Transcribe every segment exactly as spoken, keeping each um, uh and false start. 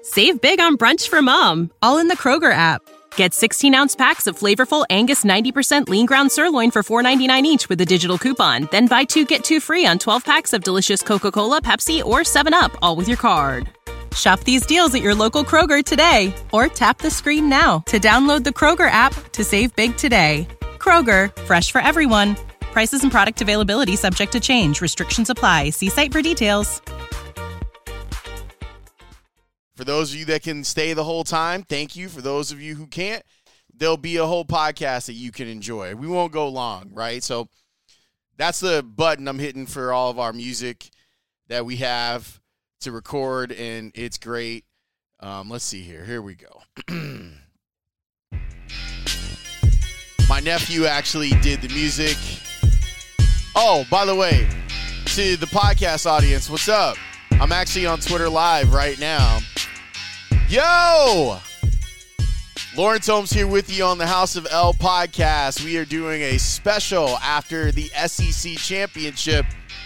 Save big on brunch for mom, all in the Kroger app. Get sixteen-ounce packs of flavorful Angus ninety percent lean ground sirloin for four ninety-nine each with a digital coupon. Then buy two, get two free on twelve packs of delicious Coca-Cola, Pepsi, or seven up, all with your card. Shop these deals at your local Kroger today, or tap the screen now to download the Kroger app to save big today. Kroger, fresh for everyone. Prices and product availability subject to change. Restrictions apply. See site for details. For those of you that can stay the whole time, thank you. For those of you who can't, there'll be a whole podcast that you can enjoy. We won't go long, right? So that's the button I'm hitting for all of our music that we have to record, and it's great. Um, let's see here. Here we go. My nephew actually did the music. Oh, by the way, to the podcast audience, what's up? I'm actually on Twitter Live right now. Yo! Lawrence Holmes here with you on the House of L podcast. We are doing a special after the S E C championship.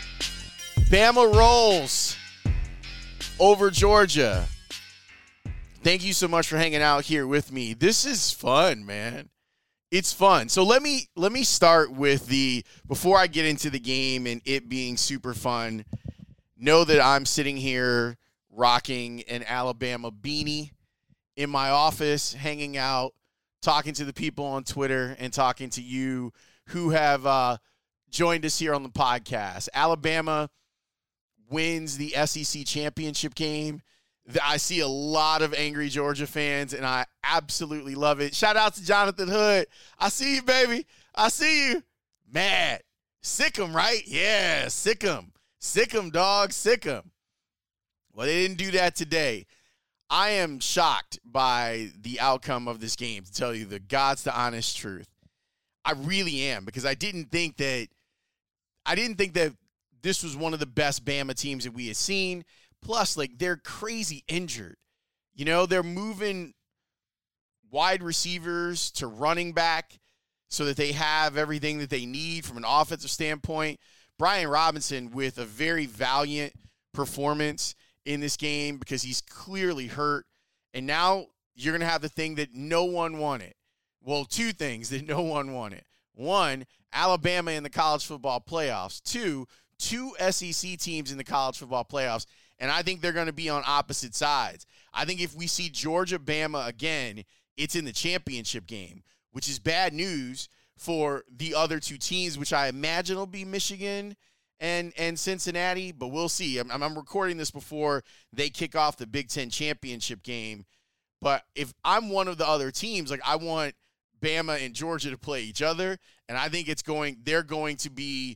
Bama rolls over Georgia. Thank you so much for hanging out here with me. This is fun, man. It's fun. So let me let me start with the, before I get into the game and it being super fun, know that I'm sitting here rocking an Alabama beanie in my office, hanging out, talking to the people on Twitter and talking to you who have uh, joined us here on the podcast. Alabama wins the S E C championship game. I see a lot of angry Georgia fans, and I absolutely love it. Shout out to Jonathan Hood. I see you, baby. I see you. Mad. Sick 'em, right? Yeah, sick 'em. Sick 'em, dog. Sick 'em. Well, they didn't do that today. I am shocked by the outcome of this game, to tell you the God's the honest truth. I really am, because I didn't think that I didn't think that this was one of the best Bama teams that we had seen. Plus, like, they're crazy injured. You know, they're moving wide receivers to running back so that they have everything that they need from an offensive standpoint. Brian Robinson with a very valiant performance in this game because he's clearly hurt. And now you're going to have the thing that no one wanted. Well, two things that no one wanted. One, Alabama in the college football playoffs. Two, two S E C teams in the college football playoffs. And I think they're going to be on opposite sides. I think if we see Georgia-Bama again, it's in the championship game, which is bad news for the other two teams, which I imagine will be Michigan and and Cincinnati, but we'll see. I'm, I'm recording this before they kick off the Big Ten championship game. But if I'm one of the other teams, like, I want Bama and Georgia to play each other, and I think it's going, they're going to be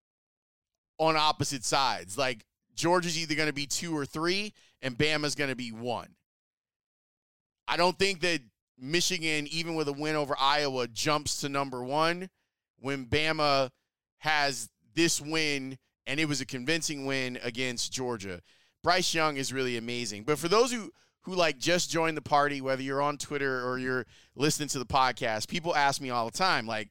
on opposite sides. Like, Georgia's either going to be two or three, and Bama's going to be one. I don't think that Michigan, even with a win over Iowa, jumps to number one when Bama has this win, and it was a convincing win against Georgia. Bryce Young is really amazing. But for those who, who like just joined the party, whether you're on Twitter or you're listening to the podcast, people ask me all the time, like,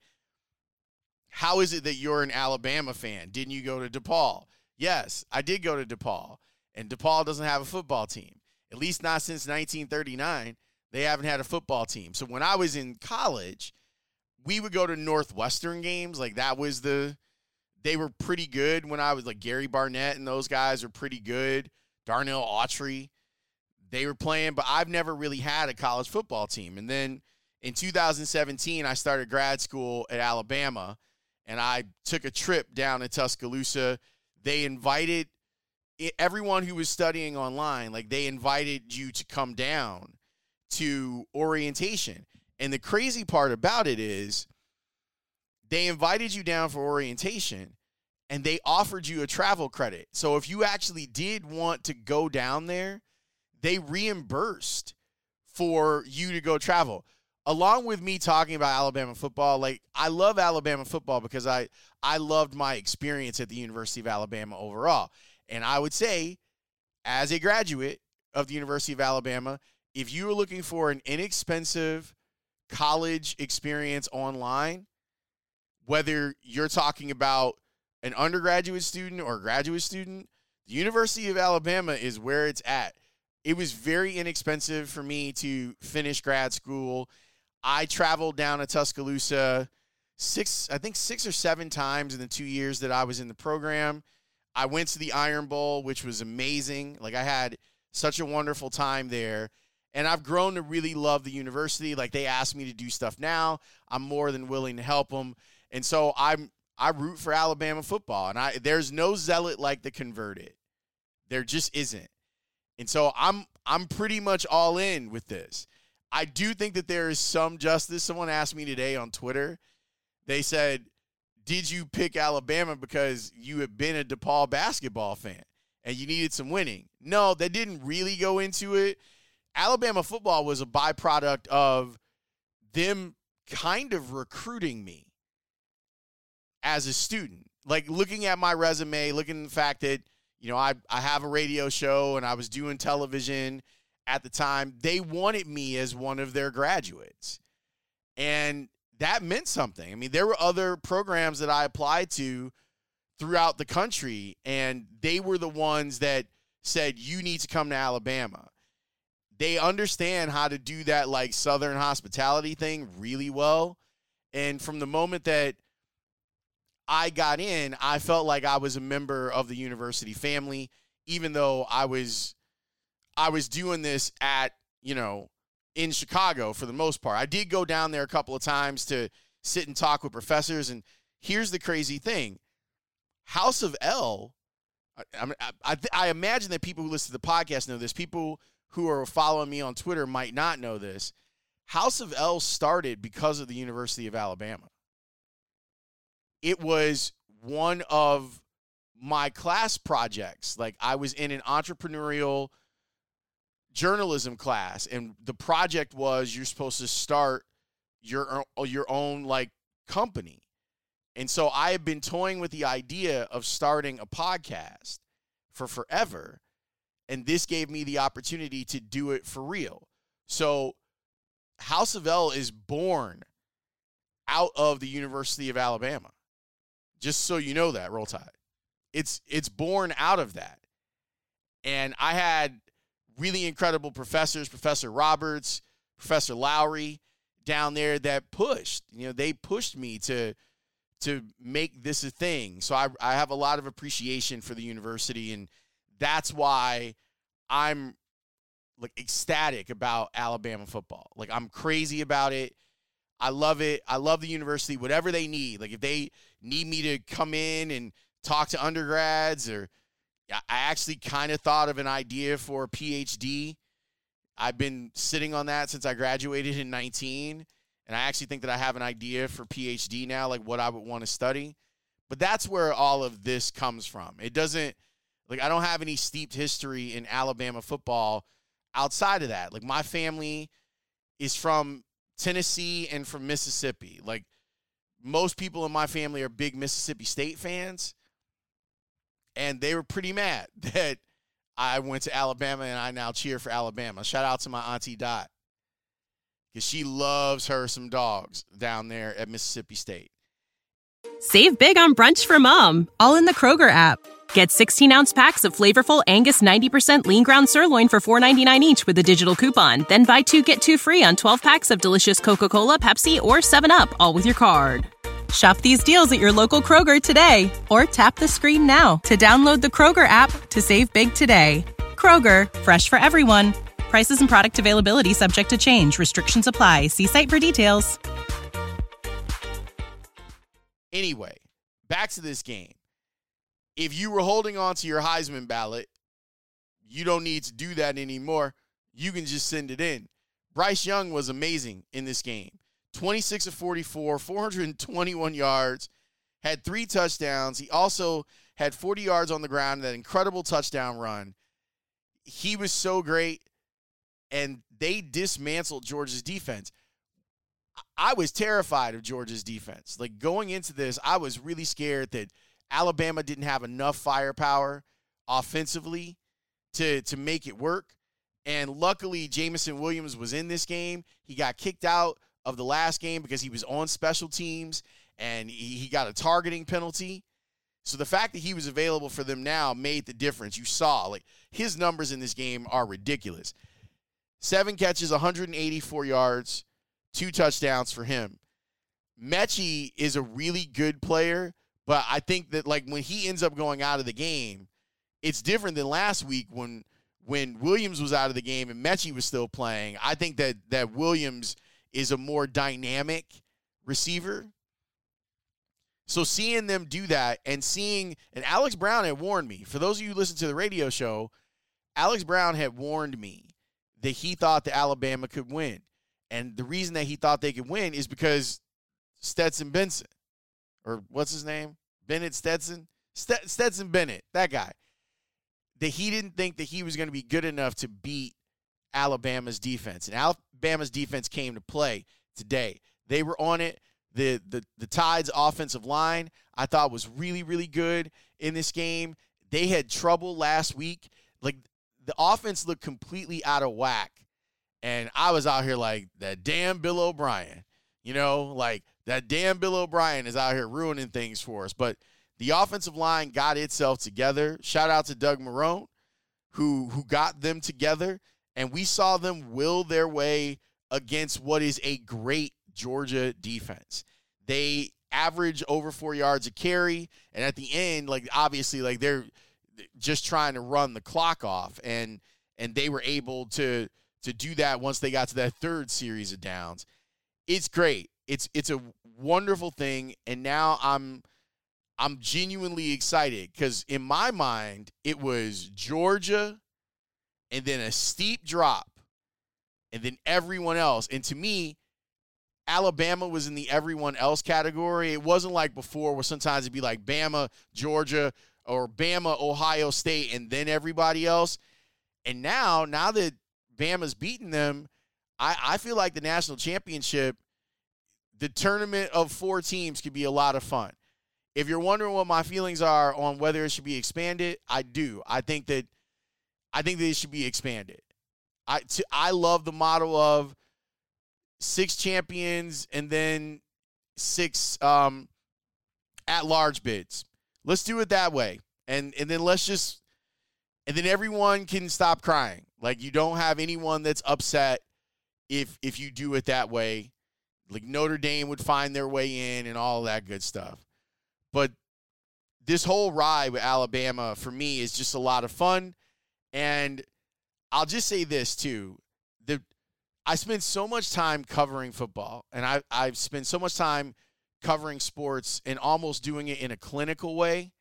how is it that you're an Alabama fan? Didn't you go to DePaul? Yes, I did go to DePaul, and DePaul doesn't have a football team, at least not since nineteen thirty-nine. They haven't had a football team. So when I was in college, we would go to Northwestern games. Like, that was the – they were pretty good when I was – like, Gary Barnett and those guys are pretty good. Darnell Autry, they were playing. But I've never really had a college football team. And then in two thousand seventeen, I started grad school at Alabama, and I took a trip down to Tuscaloosa. They invited everyone who was studying online, like, they invited you to come down to orientation. And the crazy part about it is they invited you down for orientation, and they offered you a travel credit. So if you actually did want to go down there, they reimbursed for you to go travel. Along with me talking about Alabama football, like, I love Alabama football because I, I loved my experience at the University of Alabama overall. And I would say, as a graduate of the University of Alabama, if you are looking for an inexpensive college experience online, whether you're talking about an undergraduate student or a graduate student, the University of Alabama is where it's at. it was very inexpensive for me to finish grad school. I traveled down to Tuscaloosa six, I think six or seven times in the two years that I was in the program. I went to the Iron Bowl, which was amazing. Like, I had such a wonderful time there. And I've grown to really love the university. Like, they ask me to do stuff now. I'm more than willing to help them. And so I'm I root for Alabama football. And I there's no zealot like the converted. There just isn't. And so I'm I'm pretty much all in with this. I do think that there is some justice. Someone asked me today on Twitter. They said, did you pick Alabama because you had been a DePaul basketball fan and you needed some winning? No, they didn't really go into it. Alabama football was a byproduct of them kind of recruiting me as a student. Like, looking at my resume, looking at the fact that, you know, I, I have a radio show and I was doing television at the time. They wanted me as one of their graduates. And that meant something. I mean, there were other programs that I applied to throughout the country, and they were the ones that said, you need to come to Alabama. They understand how to do that, like, Southern hospitality thing really well. And from the moment that I got in, I felt like I was a member of the university family, even though I was I was doing this at, you know, in Chicago for the most part. I did go down there a couple of times to sit and talk with professors. And here's the crazy thing. House of L, I, I, I imagine that people who listen to the podcast know this. People who are following me on Twitter might not know this. House of L started because of the University of Alabama. It was one of my class projects. Like, I was in an entrepreneurial journalism class, and the project was you're supposed to start your, your own, like, company. And so I have been toying with the idea of starting a podcast for forever. And this gave me the opportunity to do it for real. So House of L is born out of the University of Alabama. Just so you know that, Roll Tide. It's it's born out of that. And I had really incredible professors, Professor Roberts, Professor Lowry down there that pushed. You know, they pushed me to to make this a thing. So I I have a lot of appreciation for the university, and that's why I'm, like, ecstatic about Alabama football. Like, I'm crazy about it. I love it. I love the university, whatever they need. Like, if they need me to come in and talk to undergrads, or I actually kind of thought of an idea for a P H D. I've been sitting on that since I graduated in nineteen, and I actually think that I have an idea for P H D now, like what I would want to study. But that's where all of this comes from. It doesn't, like, I don't have any steeped history in Alabama football outside of that. Like, my family is from Tennessee and from Mississippi. Like, most people in my family are big Mississippi State fans, and they were pretty mad that I went to Alabama and I now cheer for Alabama. Shout out to my auntie Dot, because she loves her some dogs down there at Mississippi State. Save big on brunch for mom, all in the Kroger app. Get sixteen-ounce packs of flavorful Angus ninety percent lean ground sirloin for four ninety-nine each with a digital coupon. Then buy two, get two free on twelve packs of delicious Coca-Cola, Pepsi, or seven up, all with your card. Shop these deals at your local Kroger today, or tap the screen now to download the Kroger app to save big today. Kroger, fresh for everyone. Prices and product availability subject to change. Restrictions apply. See site for details. Anyway, back to this game. If you were holding on to your Heisman ballot, you don't need to do that anymore. You can just send it in. Bryce Young was amazing in this game. twenty-six of forty-four, four hundred twenty-one yards, had three touchdowns. He also had forty yards on the ground, that incredible touchdown run. He was so great, and they dismantled Georgia's defense. I was terrified of Georgia's defense. Like, going into this, I was really scared that Alabama didn't have enough firepower offensively to, to make it work. And luckily, Jameson Williams was in this game. He got kicked out of the last game because he was on special teams, and he, he got a targeting penalty. So the fact that he was available for them now made the difference. You saw, like, his numbers in this game are ridiculous. Seven catches, one hundred eighty-four yards, two touchdowns for him. Mechie is a really good player, but I think that, like, when he ends up going out of the game, it's different than last week when when Williams was out of the game and Mechie was still playing. I think that that Williams is a more dynamic receiver. So seeing them do that and seeing, and Alex Brown had warned me, for those of you who listen to the radio show, Alex Brown had warned me that he thought that Alabama could win. And the reason that he thought they could win is because Stetson Benson, or what's his name? Bennett Stetson? St- Stetson Bennett, that guy. That he didn't think that he was going to be good enough to beat Alabama's defense. And Alabama's defense came to play today. They were on it. The, the the Tide's offensive line, I thought, was really, really good in this game. They had trouble last week. Like, the offense looked completely out of whack. And I was out here like, that damn Bill O'Brien. You know, like, that damn Bill O'Brien is out here ruining things for us. But the offensive line got itself together. Shout out to Doug Marrone, who who got them together. And we saw them will their way against what is a great Georgia defense. They average over four yards a carry, and at the end, like, obviously, like, they're just trying to run the clock off, and and they were able to to do that once they got to that third series of downs. It's great. It's it's a wonderful thing, and now I'm I'm genuinely excited because in my mind it was Georgia, and then a steep drop, and then everyone else, and to me, Alabama was in the everyone else category. It wasn't like before where sometimes it'd be like Bama, Georgia, or Bama, Ohio State, and then everybody else. And now, now that Bama's beaten them, I, I feel like the national championship, the tournament of four teams, could be a lot of fun. If you're wondering what my feelings are on whether it should be expanded, I do. I think that I think that it should be expanded. I t- I love the model of six champions and then six um, at-large bids. Let's do it that way. And and then let's just – and then everyone can stop crying. Like, you don't have anyone that's upset if if you do it that way. Like, Notre Dame would find their way in and all that good stuff. But this whole ride with Alabama, for me, is just a lot of fun. And I'll just say this, too. The I spend so much time covering football, and I, I've spent so much time covering sports and almost doing it in a clinical way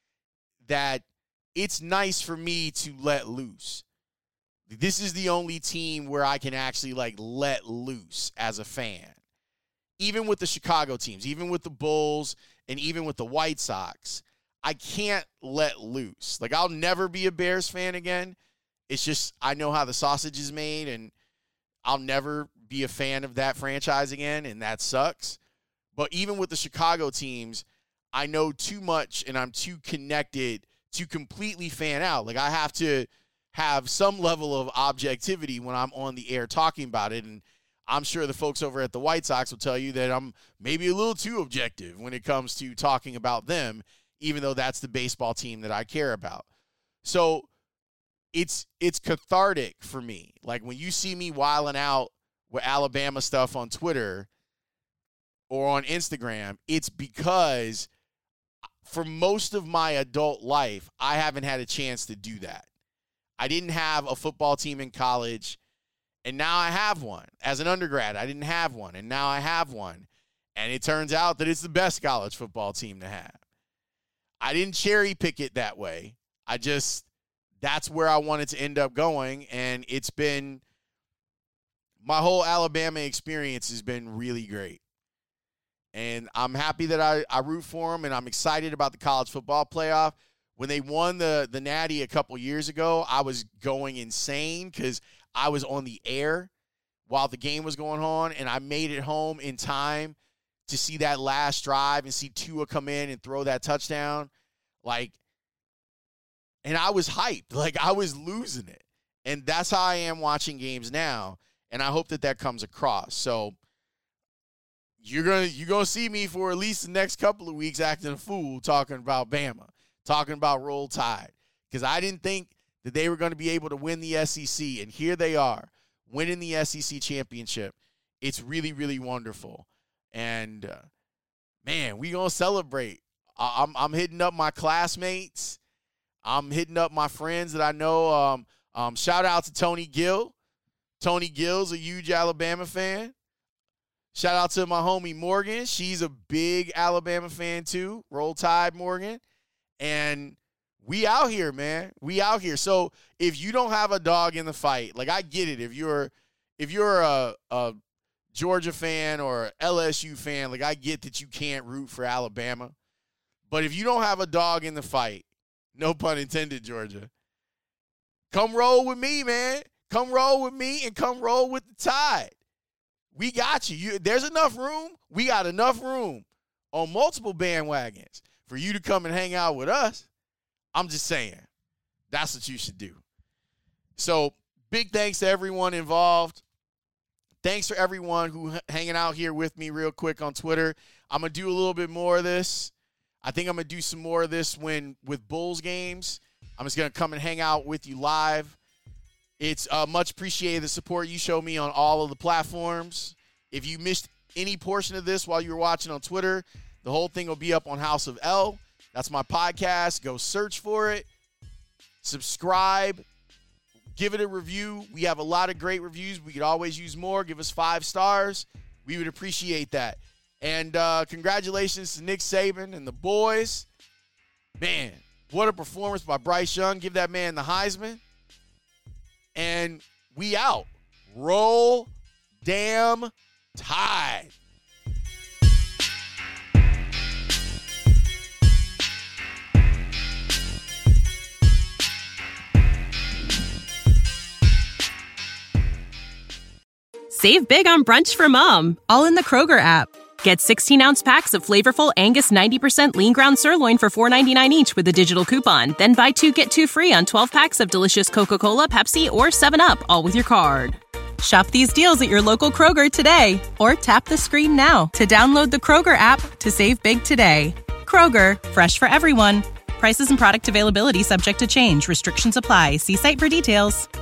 that it's nice for me to let loose. This is the only team where I can actually, like, let loose as a fan. Even with the Chicago teams, even with the Bulls, and even with the White Sox, I can't let loose. Like, I'll never be a Bears fan again. It's just I know how the sausage is made, and I'll never be a fan of that franchise again, and that sucks. But even with the Chicago teams, I know too much, and I'm too connected to completely fan out. Like, I have to have some level of objectivity when I'm on the air talking about it, and I'm sure the folks over at the White Sox will tell you that I'm maybe a little too objective when it comes to talking about them, even though that's the baseball team that I care about. So it's it's cathartic for me. Like, when you see me wilding out with Alabama stuff on Twitter or on Instagram, it's because for most of my adult life, I haven't had a chance to do that. I didn't have a football team in college, and now I have one. As an undergrad, I didn't have one, and now I have one. And it turns out that it's the best college football team to have. I didn't cherry pick it that way. I just, that's where I wanted to end up going, and it's been, my whole Alabama experience has been really great. And I'm happy that I, I root for them, and I'm excited about the college football playoff. When they won the, the Natty a couple years ago, I was going insane because I was on the air while the game was going on, and I made it home in time to see that last drive and see Tua come in and throw that touchdown. Like, and I was hyped. Like, I was losing it. And that's how I am watching games now, and I hope that that comes across. So, you're gonna you're gonna see me for at least the next couple of weeks acting a fool, talking about Bama, talking about Roll Tide, because I didn't think that they were going to be able to win the S E C, and here they are, winning the S E C championship. It's really, really wonderful, and uh, man, we gonna celebrate. I- I'm I'm hitting up my classmates. I'm hitting up my friends that I know. Um, um, shout out to Tony Gill. Tony Gill's a huge Alabama fan. Shout out to my homie Morgan. She's a big Alabama fan too. Roll Tide, Morgan. And we out here, man. We out here. So if you don't have a dog in the fight, like I get it. If you're if you're a, a Georgia fan or a L S U fan, like I get that you can't root for Alabama. But if you don't have a dog in the fight, no pun intended, Georgia, come roll with me, man. Come roll with me and come roll with the Tide. We got you. you. There's enough room. We got enough room on multiple bandwagons for you to come and hang out with us. I'm just saying, that's what you should do. So big thanks to everyone involved. Thanks for everyone who hanging out here with me real quick on Twitter. I'm going to do a little bit more of this. I think I'm going to do some more of this when with Bulls games. I'm just going to come and hang out with you live. It's uh, much appreciated the support you show me on all of the platforms. If you missed any portion of this while you were watching on Twitter, the whole thing will be up on House of L. That's my podcast. Go search for it. Subscribe. Give it a review. We have a lot of great reviews. We could always use more. Give us five stars. We would appreciate that. And uh, congratulations to Nick Saban and the boys. Man, what a performance by Bryce Young. Give that man the Heisman. And we out. Roll damn Tide. Save big on brunch for mom, all in the Kroger app. Get sixteen-ounce packs of flavorful Angus ninety percent lean ground sirloin for four ninety-nine each with a digital coupon. Then buy two, get two free on twelve packs of delicious Coca-Cola, Pepsi, or seven up, all with your card. Shop these deals at your local Kroger today, or tap the screen now to download the Kroger app to save big today. Kroger, fresh for everyone. Prices and product availability subject to change. Restrictions apply. See site for details.